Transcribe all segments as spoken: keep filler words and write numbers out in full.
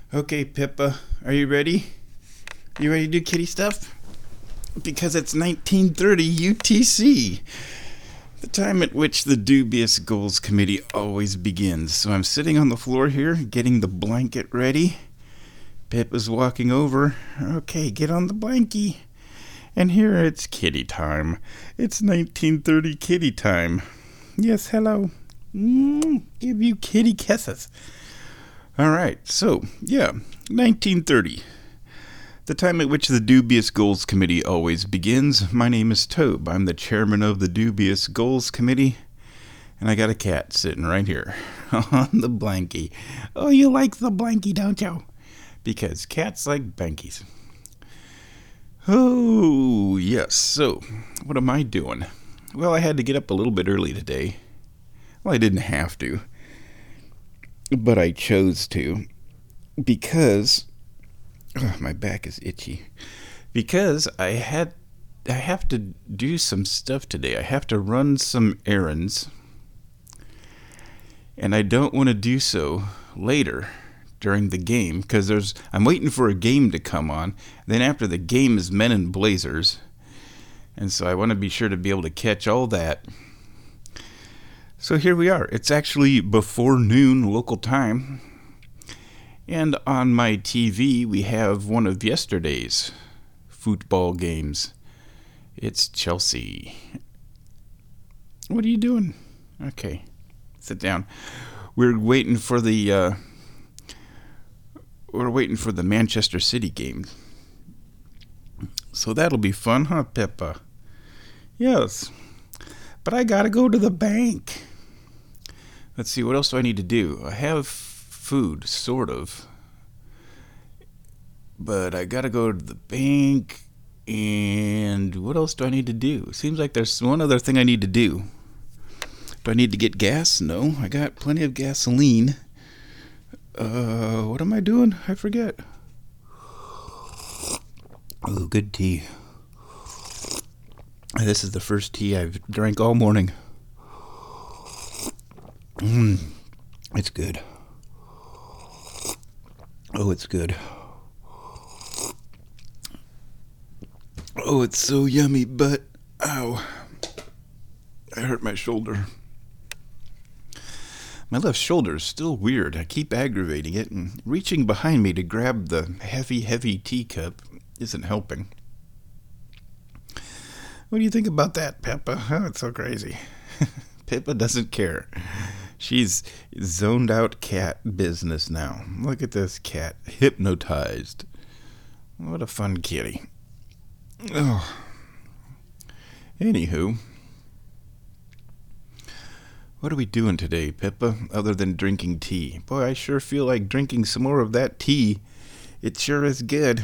Okay, Pippa, are you ready? You ready to do kitty stuff? Because it's nineteen thirty U T C, the time at which the Dubious Goals Committee always begins. So I'm sitting on the floor here, getting the blanket ready. Pippa's walking over. Okay, get on the blankie. And here it's kitty time. It's nineteen thirty kitty time. Yes, hello. Mm, give you kitty kisses. All right, so, yeah, nineteen thirty. The time at which the Dubious Goals Committee always begins. My name is Tobe. I'm the chairman of the Dubious Goals Committee, and I got a cat sitting right here on the blankie. Oh, you like the blankie, don't you? Because cats like blankies. Oh, yes, so, what am I doing? Well, I had to get up a little bit early today. Well, I didn't have to, but I chose to because oh, my back is itchy. Because I had I have to do some stuff today. I have to run some errands, and I don't want to do so later during the game because there's I'm waiting for a game to come on. Then after the game is Men in Blazers, and so I want to be sure to be able to catch all that. So here we are. It's actually before noon local time. And on my T V, we have one of yesterday's football games. It's Chelsea. What are you doing? Okay, sit down. We're waiting for the uh, we're waiting for the Manchester City game. So that'll be fun, huh, Pippa? Yes. But I gotta go to the bank. Let's see, what else do I need to do? I have food, sort of. But I gotta go to the bank. And what else do I need to do? Seems like there's one other thing I need to do. Do I need to get gas? No, I got plenty of gasoline. Uh, what am I doing? I forget. Oh, good tea. This is the first tea I've drank all morning. Mmm, it's good. Oh, it's good. Oh, it's so yummy, but, ow, I hurt my shoulder. My left shoulder is still weird. I keep aggravating it, and reaching behind me to grab the heavy, heavy teacup isn't helping. What do you think about that, Pippa? Oh, it's so crazy. Pippa doesn't care. She's zoned out cat business now. Look at this cat. Hypnotized. What a fun kitty. Oh. Anywho. What are we doing today, Pippa, other than drinking tea? Boy, I sure feel like drinking some more of that tea. It sure is good.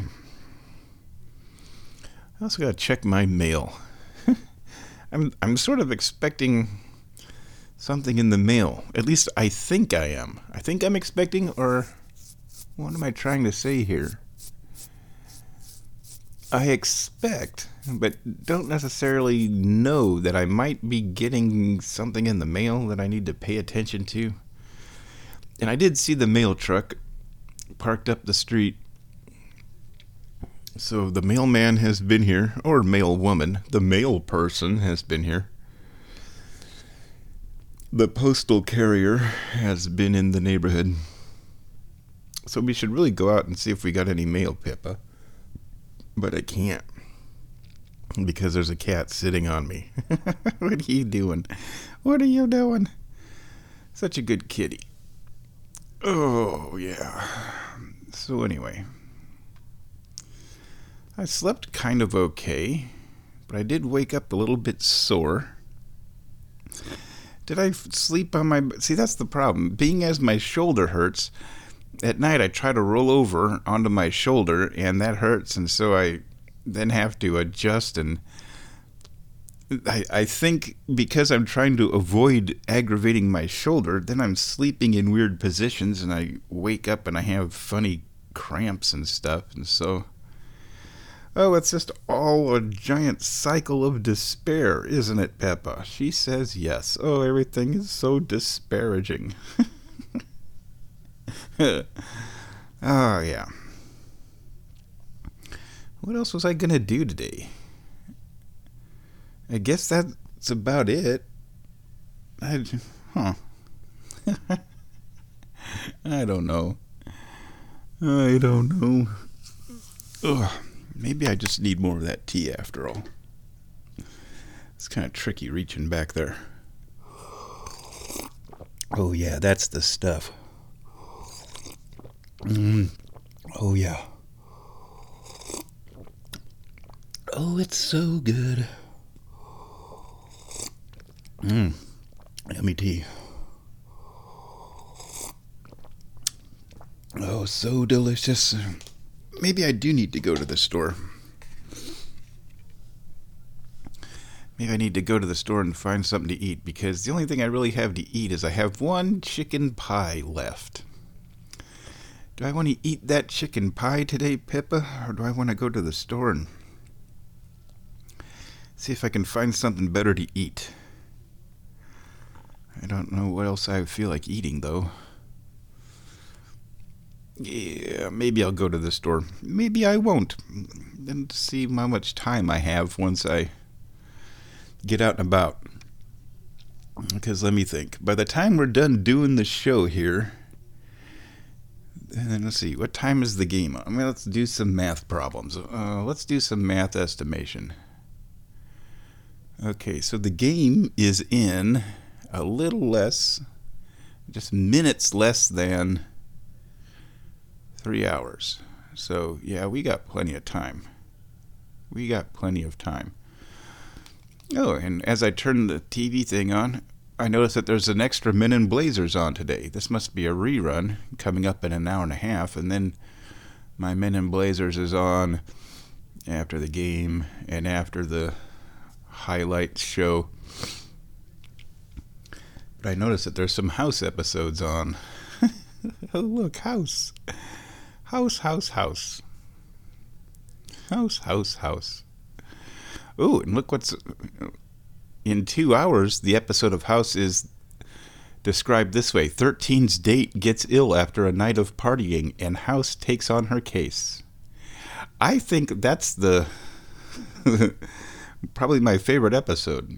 I also gotta check my mail. I'm I'm sort of expecting something in the mail. At least I think I am. I think I'm expecting, or what am I trying to say here? I expect, but don't necessarily know that I might be getting something in the mail that I need to pay attention to. And I did see the mail truck parked up the street. So the mailman has been here, or mail woman, the mail person has been here. The postal carrier has been in the neighborhood. So we should really go out and see if we got any mail, Pippa. But I can't. Because there's a cat sitting on me. What are you doing? What are you doing? Such a good kitty. Oh, yeah. So anyway. I slept kind of okay. But I did wake up a little bit sore. Did I sleep on my... See, that's the problem. Being as my shoulder hurts, at night I try to roll over onto my shoulder, and that hurts, and so I then have to adjust, and I, I think because I'm trying to avoid aggravating my shoulder, then I'm sleeping in weird positions, and I wake up and I have funny cramps and stuff, and so... Oh, it's just all a giant cycle of despair, isn't it, Pippa? She says yes. Oh, everything is so disparaging. I Oh, yeah. What else was I going to do today? I guess that's about it. I, huh. I don't know. I don't know. Ugh. Maybe I just need more of that tea after all. It's kind of tricky reaching back there. Oh, yeah, that's the stuff. Mm. Oh, yeah. Oh, it's so good. Mmm. Yummy tea. Oh, so delicious. Maybe I do need to go to the store. Maybe I need to go to the store and find something to eat, because the only thing I really have to eat is I have one chicken pie left. Do I want to eat that chicken pie today, Pippa, or do I want to go to the store and see if I can find something better to eat? I don't know what else I feel like eating, though. Yeah, maybe I'll go to the store. Maybe I won't. Then see how much time I have once I get out and about. Because let me think. By the time we're done doing the show here, and then let's see, what time is the game? I mean, let's do some math problems. Uh, let's do some math estimation. Okay, so the game is in a little less, just minutes less than three hours. So, yeah, we got plenty of time. We got plenty of time. Oh, and as I turn the T V thing on, I noticed that there's an extra Men in Blazers on today. This must be a rerun coming up in an hour and a half, and then my Men in Blazers is on after the game and after the highlights show. But I noticed that there's some House episodes on. Oh, look, House. House, house, house. House, house, house. Ooh, and look what's... In two hours, the episode of House is described this way. thirteen's date gets ill after a night of partying, and House takes on her case. I think that's the... probably my favorite episode.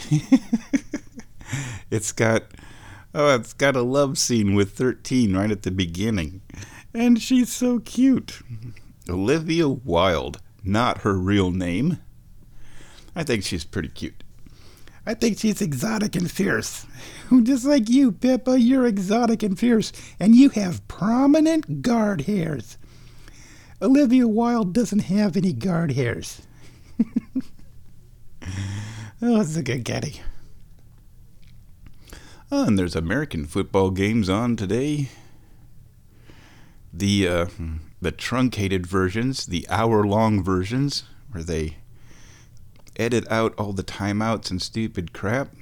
It's got... Oh, it's got a love scene with thirteen right at the beginning. And she's so cute. Olivia Wilde, not her real name. I think she's pretty cute. I think she's exotic and fierce. Just like you, Pippa, you're exotic and fierce, and you have prominent guard hairs. Olivia Wilde doesn't have any guard hairs. Oh, it's a good caddy. Oh, and there's American football games on today. The uh, the truncated versions, the hour-long versions, where they edit out all the timeouts and stupid crap.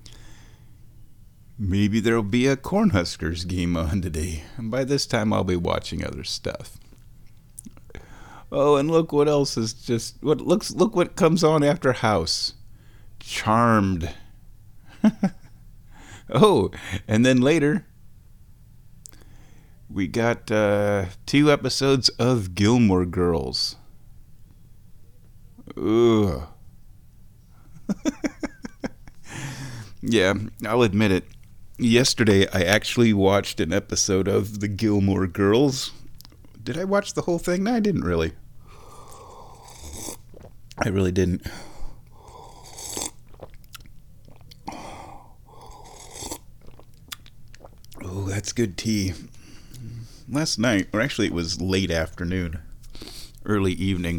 Maybe there'll be a Cornhuskers game on today. And by this time, I'll be watching other stuff. Oh, and look what else is just... What looks? Look what comes on after House. Charmed. Oh, and then later, we got uh, two episodes of Gilmore Girls. Ugh. Yeah, I'll admit it. Yesterday, I actually watched an episode of The Gilmore Girls. Did I watch the whole thing? No, I didn't really. I really didn't. Oh, that's good tea. Last night, or actually it was late afternoon, early evening,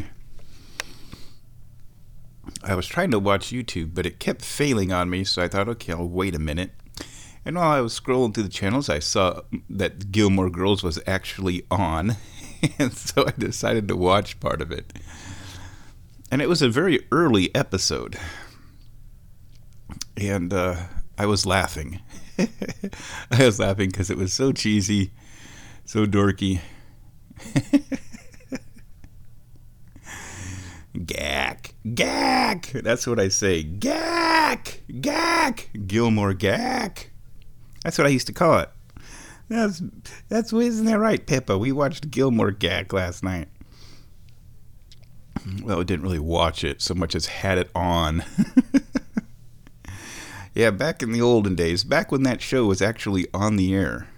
I was trying to watch YouTube, but it kept failing on me, so I thought, okay, I'll wait a minute. And while I was scrolling through the channels, I saw that Gilmore Girls was actually on, and so I decided to watch part of it. And it was a very early episode, and uh, I was laughing. I was laughing because it was so cheesy, so dorky. Gack, gack. That's what I say. Gack, gack. Gilmore gack. That's what I used to call it. That's that's isn't that right, Pippa? We watched Gilmore Gag last night. Well, we didn't really watch it so much as had it on. Yeah, back in the olden days, back when that show was actually on the air,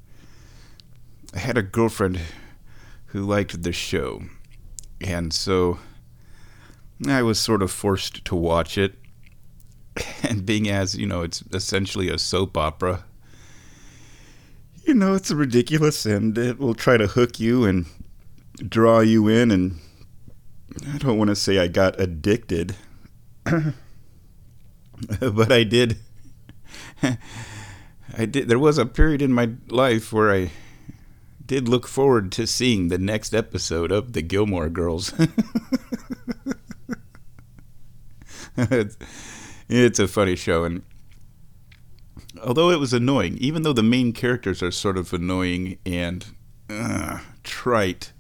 I had a girlfriend who liked the show, and so I was sort of forced to watch it. And being as, you know, it's essentially a soap opera, you know, it's ridiculous, and it will try to hook you and draw you in, and I don't want to say I got addicted, but I did. I did. There was a period in my life where I did look forward to seeing the next episode of the Gilmore Girls. it's, it's a funny show, and although it was annoying, even though the main characters are sort of annoying and uh, trite,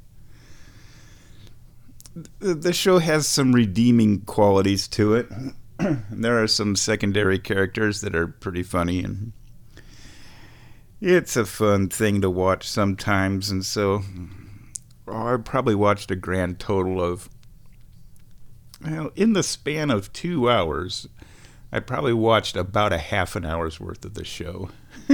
the show has some redeeming qualities to it. There are some secondary characters that are pretty funny, and it's a fun thing to watch sometimes. And so oh, I probably watched a grand total of, well, in the span of two hours, I probably watched about a half an hour's worth of the show.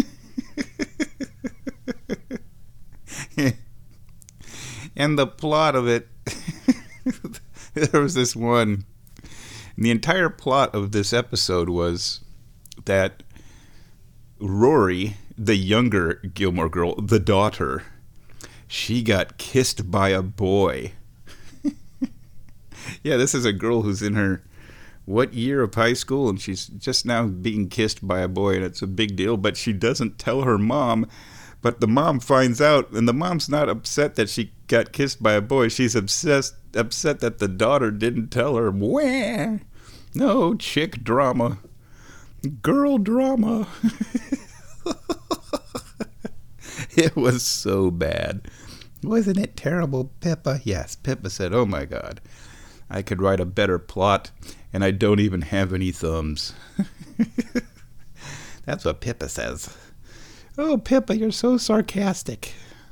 And the plot of it, there was this one, the entire plot of this episode was that Rory, the younger Gilmore Girl, the daughter, she got kissed by a boy. Yeah, this is a girl who's in her, what year of high school, and she's just now being kissed by a boy, and it's a big deal, but she doesn't tell her mom. But the mom finds out, and the mom's not upset that she got kissed by a boy. She's obsessed, upset that the daughter didn't tell her. Wah! No, chick drama. Girl drama. It was so bad. Wasn't it terrible, Pippa? Yes, Pippa said, oh my God, I could write a better plot, and I don't even have any thumbs. That's what Pippa says. Oh, Pippa, you're so sarcastic.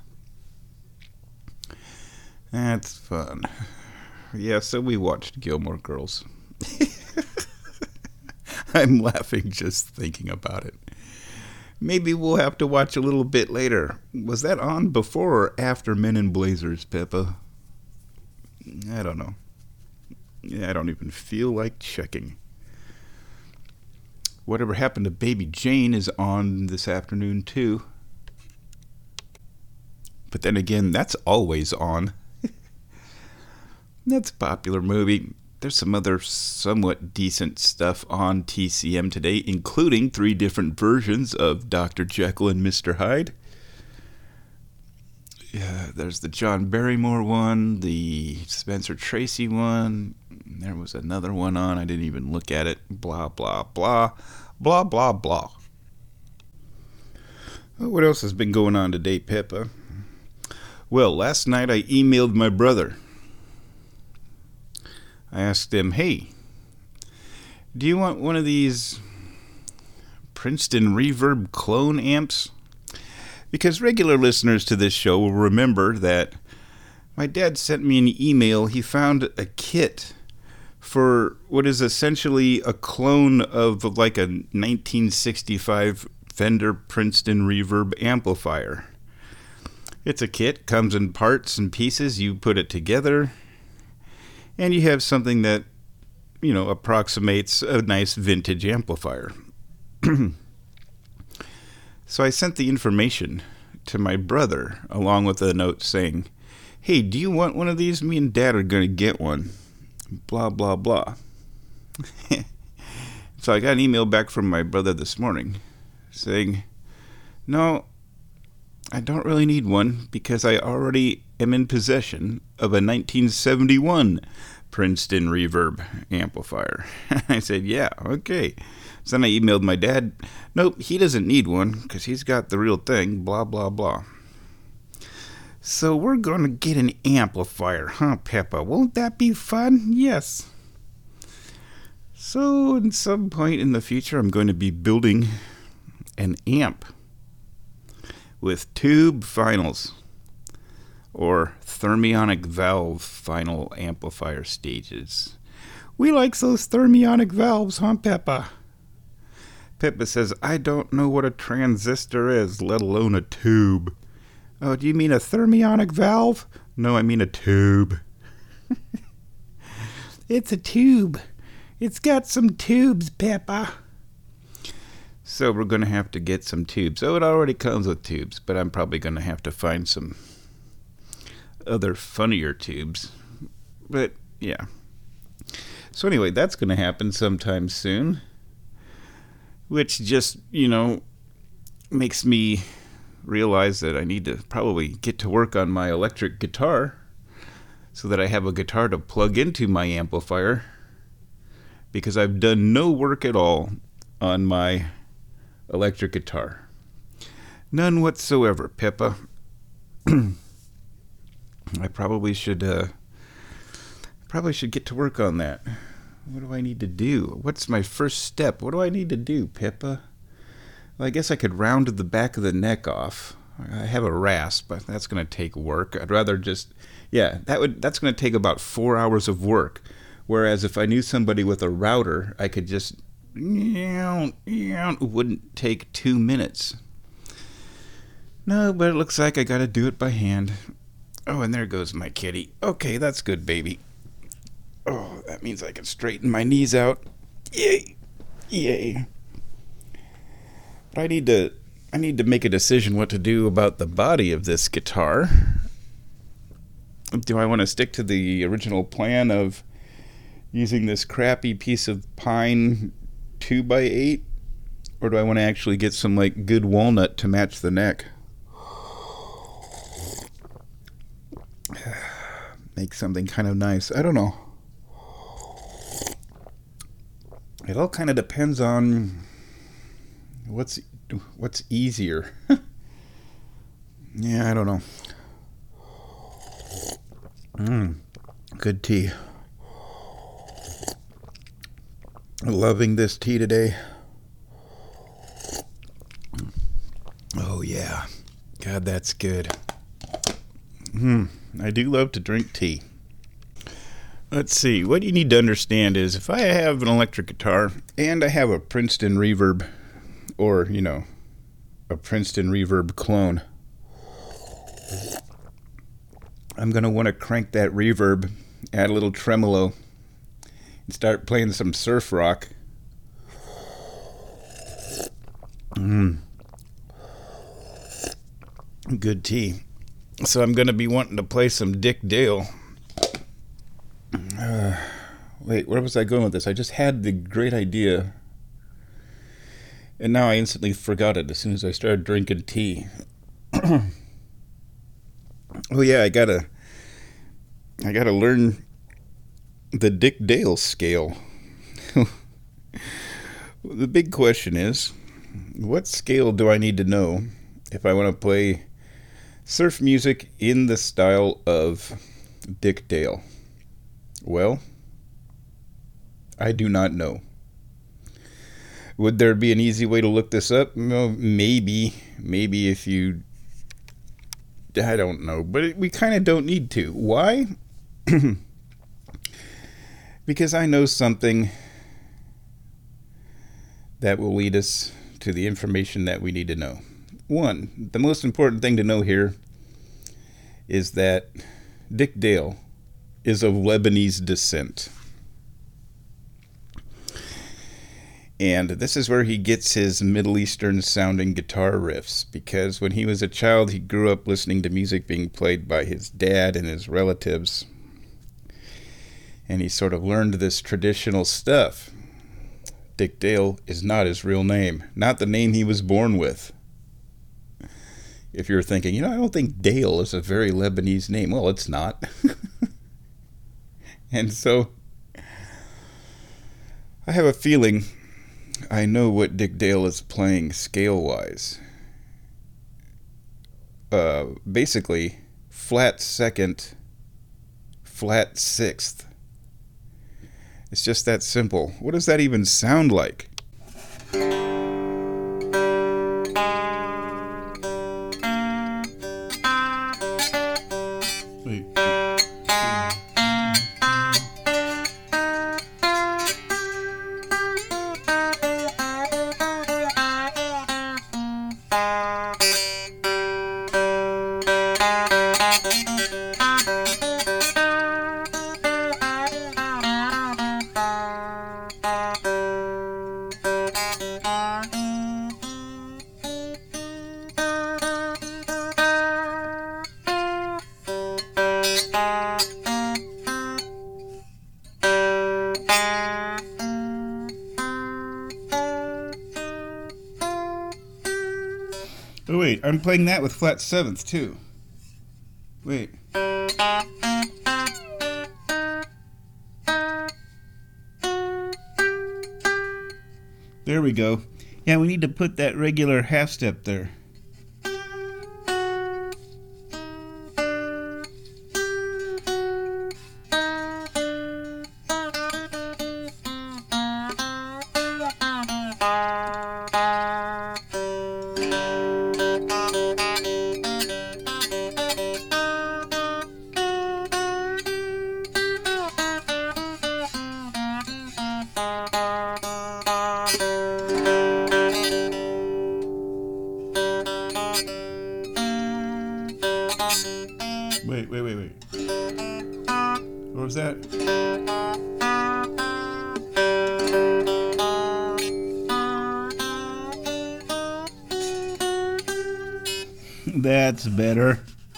That's fun. Yeah, so we watched Gilmore Girls. I'm laughing just thinking about it. Maybe we'll have to watch a little bit later. Was that on before or after Men in Blazers, Pippa? I don't know. Yeah, I don't even feel like checking. Whatever Happened to Baby Jane is on this afternoon, too. But then again, that's always on. That's a popular movie. There's some other somewhat decent stuff on T C M today, including three different versions of Doctor Jekyll and Mister Hyde. Yeah, there's the John Barrymore one, the Spencer Tracy one. There was another one on. I didn't even look at it. Blah, blah, blah. Blah, blah, blah. Well, what else has been going on today, Pippa? Well, last night I emailed my brother. I asked him, hey, do you want one of these Princeton Reverb clone amps? Because regular listeners to this show will remember that my dad sent me an email. He found a kit for what is essentially a clone of like a nineteen sixty-five Fender Princeton Reverb amplifier. It's a kit, comes in parts and pieces. You put it together, and you have something that, you know, approximates a nice vintage amplifier. So I sent the information to my brother, along with a note saying, hey, do you want one of these? Me and Dad are going to get one. Blah, blah, blah. So I got an email back from my brother this morning saying, no, I don't really need one because I already am in possession of a nineteen seventy-one Princeton Reverb amplifier. I said, yeah, okay. So then I emailed my dad, nope, he doesn't need one because he's got the real thing, blah, blah, blah. So we're going to get an amplifier, huh, Peppa? Won't that be fun? Yes. So at some point in the future, I'm going to be building an amp with tube finals, or thermionic valve final amplifier stages. We like those thermionic valves, huh, Peppa? Peppa says, I don't know what a transistor is, let alone a tube. Oh, do you mean a thermionic valve? No, I mean a tube. It's a tube. It's got some tubes, Peppa. So we're going to have to get some tubes. Oh, it already comes with tubes, but I'm probably going to have to find some other funnier tubes. But, yeah. So anyway, that's going to happen sometime soon. Which just, you know, makes me realize that I need to probably get to work on my electric guitar so that I have a guitar to plug into my amplifier, because I've done no work at all on my electric guitar. None whatsoever, Peppa. I probably should uh, probably should get to work on that. What do I need to do? What's my first step? What do I need to do, Peppa? Well, I guess I could round the back of the neck off. I have a rasp, but that's going to take work. I'd rather just, yeah, that would that's going to take about four hours of work. Whereas if I knew somebody with a router, I could just, it wouldn't take two minutes. No, but it looks like I got to do it by hand. Oh, and there goes my kitty. Okay, that's good, baby. Oh, that means I can straighten my knees out. Yay! Yay! But I need to, I need to make a decision what to do about the body of this guitar. Do I want to stick to the original plan of using this crappy piece of pine two by eight, or do I want to actually get some like good walnut to match the neck? Make something kind of nice. I don't know. It all kind of depends on what's what's easier. Yeah, I don't know. Mmm, good tea. Loving this tea today. Oh yeah, God, that's good. Hmm, I do love to drink tea. Let's see, what you need to understand is if I have an electric guitar and I have a Princeton Reverb, or, you know, a Princeton Reverb clone, I'm going to want to crank that reverb, add a little tremolo, and start playing some surf rock. Mmm. Good tea. So I'm going to be wanting to play some Dick Dale. Uh, wait, where was I going with this? I just had the great idea, and now I instantly forgot it as soon as I started drinking tea. Oh yeah, I gotta, I gotta learn the Dick Dale scale. The big question is, what scale do I need to know if I want to play surf music in the style of Dick Dale? Well, I do not know. Would there be an easy way to look this up? No, maybe. Maybe if you... I don't know. But we kind of don't need to. Why? Because I know something that will lead us to the information that we need to know. One, the most important thing to know here is that Dick Dale is of Lebanese descent. And this is where he gets his Middle Eastern sounding guitar riffs, because when he was a child, he grew up listening to music being played by his dad and his relatives. And he sort of learned this traditional stuff. Dick Dale is not his real name, not the name he was born with. If you're thinking, you know, I don't think Dale is a very Lebanese name. Well, it's not. And so, I have a feeling I know what Dick Dale is playing scale-wise. Uh, basically, flat second, flat sixth. It's just that simple. What does that even sound like? Wait. Oh wait, I'm playing that with flat seventh too. Wait. There we go. Yeah, we need to put that regular half step there. Wait, wait, wait, wait. What was that? That's better.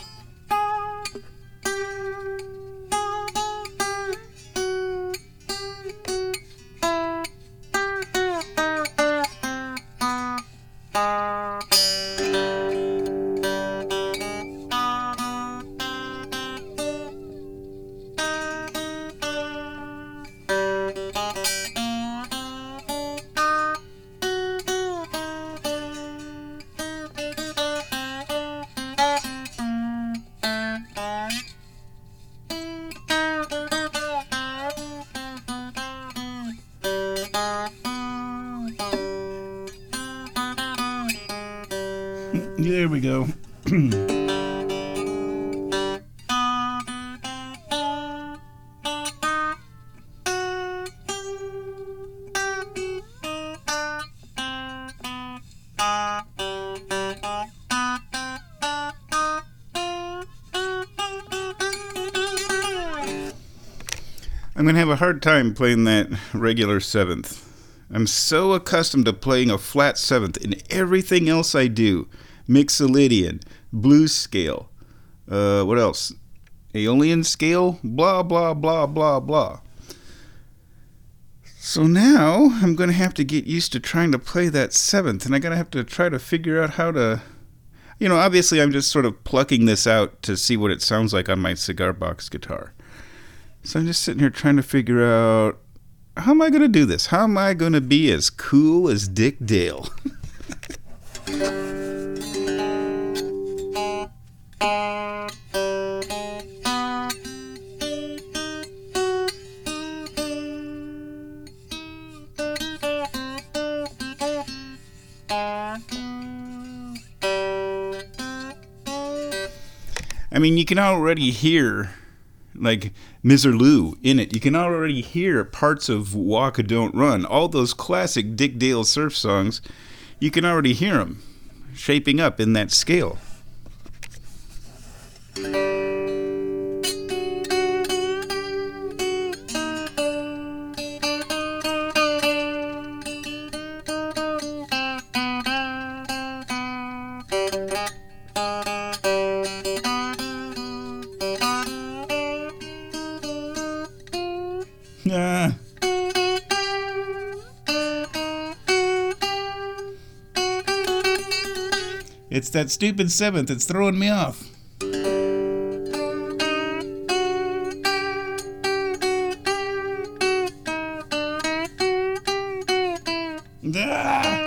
There we go. I'm going to have a hard time playing that regular seventh. I'm so accustomed to playing a flat seventh in everything else I do. Mixolydian, blues scale, uh, what else? Aeolian scale, blah, blah, blah, blah, blah. So now I'm going to have to get used to trying to play that seventh, and I'm going to have to try to figure out how to... You know, obviously I'm just sort of plucking this out to see what it sounds like on my cigar box guitar. So I'm just sitting here trying to figure out, how am I going to do this? How am I going to be as cool as Dick Dale? I mean, you can already hear, like, Miserlou in it. You can already hear parts of Walk or Don't Run. All those classic Dick Dale surf songs, you can already hear them shaping up in that scale. Nah. It's that stupid seventh. It's throwing me off. Ah.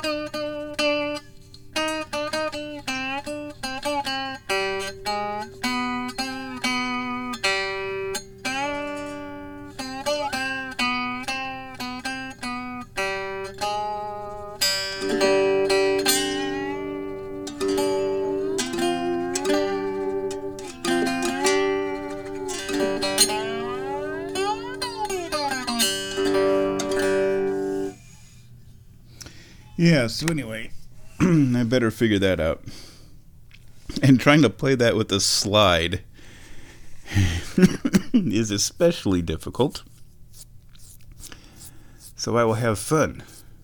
Yeah, so anyway, I better figure that out. And trying to play that with a slide is especially difficult. So I will have fun.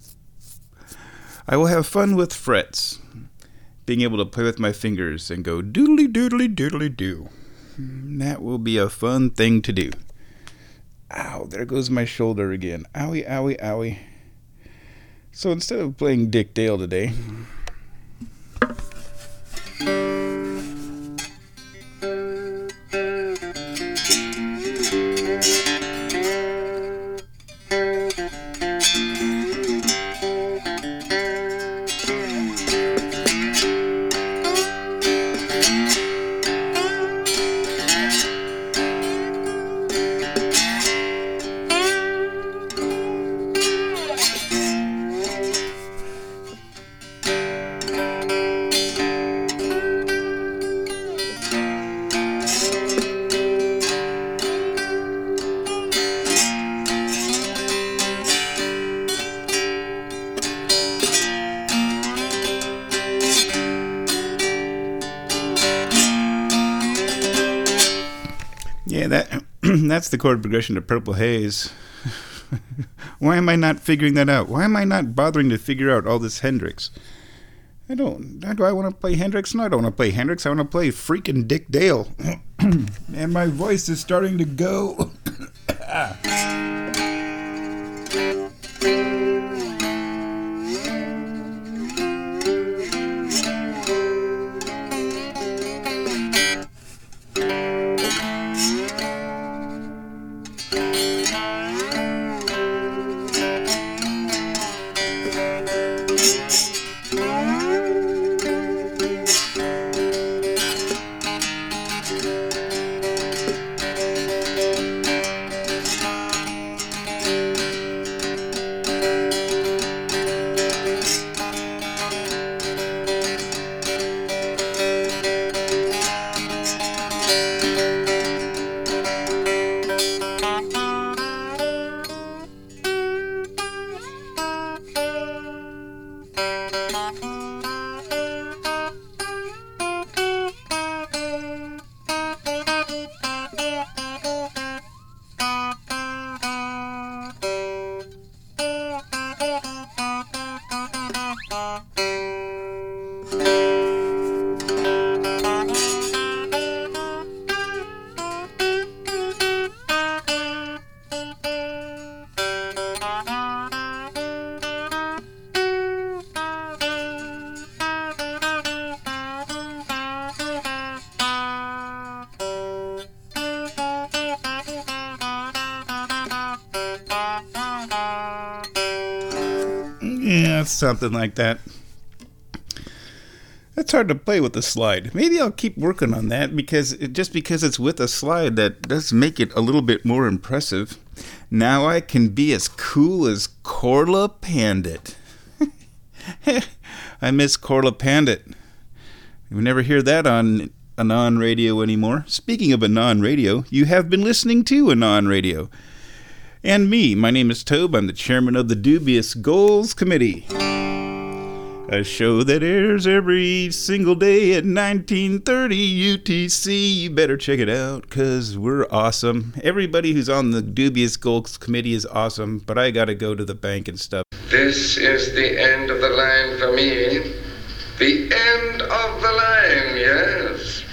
I will have fun with frets, being able to play with my fingers and go doodly doodly doodly doo. That will be a fun thing to do. Ow, there goes my shoulder again. Owie, owie, owie. So instead of playing Dick Dale today, yeah, that that's the chord progression to Purple Haze. Why am I not figuring that out? Why am I not bothering to figure out all this Hendrix? I don't. Do I want to play Hendrix? No, I don't want to play Hendrix. I want to play freaking Dick Dale. And my voice is starting to go. Yeah, something like that. It's hard to play with a slide. Maybe I'll keep working on that, because it, just because it's with a slide, that does make it a little bit more impressive. Now I can be as cool as Corla Pandit. I miss Corla Pandit. We never hear that on Anon Radio anymore. Speaking of Anon Radio, you have been listening to Anon Radio. And me, my name is Tobe. I'm the chairman of the Dubious Goals Committee, a show that airs every single day at nineteen thirty U T C. You better check it out, because we're awesome. Everybody who's on the Dubious Goals Committee is awesome, but I gotta go to the bank and stuff. This is the end of the line for me. The end of the line, yes.